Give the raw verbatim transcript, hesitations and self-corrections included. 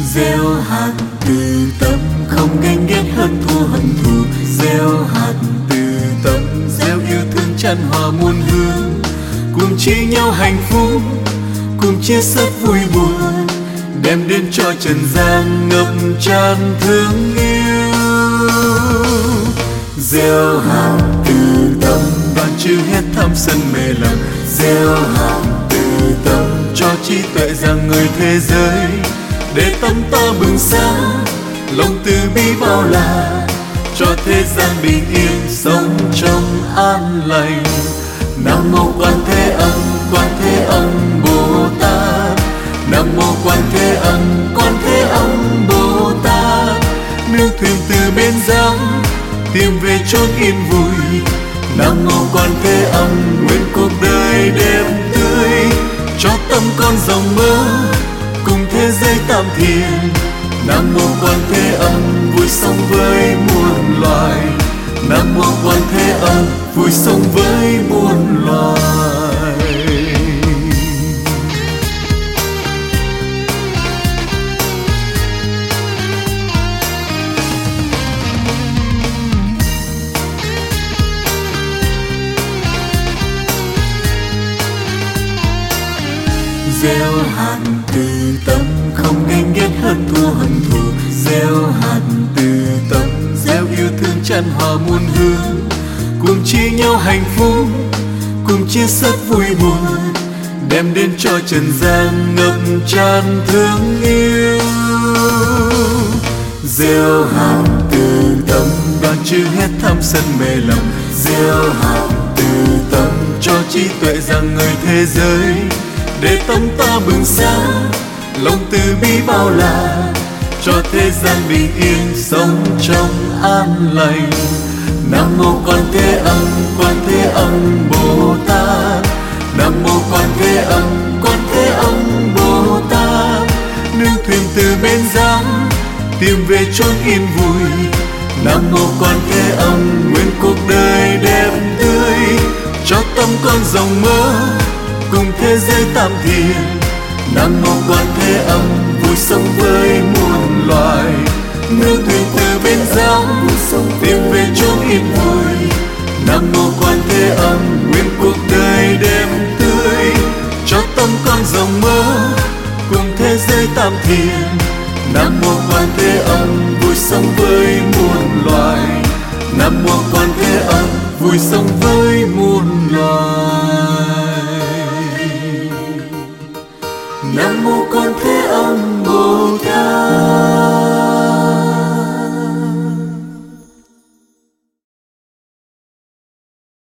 Gieo hạt từ tâm, không ganh ghét hơn thua hận thù. Gieo hạt từ tâm, gieo yêu thương chan hòa muôn hương. Cùng chia nhau hạnh phúc, cùng chia sớt vui buồn, đem đến cho trần gian ngập tràn thương yêu. Gieo hạt từ tâm, đoạn trừ hết tham sân mê lầm. Gieo hạt từ tâm, cho trí tuệ rằng người thế giới, để tâm ta bừng sáng, lòng từ bi bao la, cho thế gian bình yên sống trong an lành. Nam mô Quan Thế Âm, Quan Thế Âm Bồ Tát. Nam mô Quan Thế Âm, Quan Thế Âm Bồ Tát. Nương thuyền từ bên giang, tìm về chốn yên vui. Nam mô Quan Thế Âm, nguyện cuộc đời đẹp tươi, cho tâm con dòng mơ, cùng thế giới tam thiền. Nam mô Quan Thế Âm, vui sống với muôn loài. Nam mô Quan Thế Âm, vui sống với muôn loài. Gieo hạt từ tâm, không ganh ghét hơn thua hận thù. Gieo hạt từ tâm, gieo yêu thương chan hòa muôn hương. Cùng chia nhau hạnh phúc, cùng chia sớt vui buồn, đem đến cho trần gian ngập tràn thương yêu. Gieo hạt từ tâm, đoạn trừ hết tham sân mê lầm. Gieo hạt từ tâm, cho trí tuệ rằng người thế giới, để tâm ta bừng sáng, lòng từ bi bao la, cho thế gian bình yên sống trong an lành. Nam mô Quan Thế Âm, Quan Thế Âm Bồ Tát. Nam mô Quan Thế Âm, Quan Thế Âm Bồ Tát. Nương thuyền từ bên giang, tìm về chốn yên vui. Nam mô Quan Thế Âm, nguyện cuộc đời đẹp tươi, cho tâm con dòng mơ, cùng thế giới tam thiền. Nam mô Quan Thế Âm, vui sống với muôn loài. Nương thuyền từ bên giang, tìm về chốn yên vui. Nam mô Quan Thế Âm, nguyện cuộc đời đẹp tươi, cho tâm con dòng mơ, cùng thế giới tam thiền. Nam mô Quan Thế Âm, vui sống với muôn loài. Nam mô Quan Thế Âm, vui sống với muôn loài. Nam mô Quan Thế